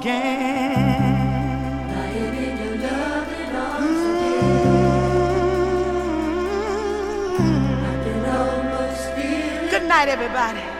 again. Lying in your loving arms again. I can almost feel it. Good night, everybody.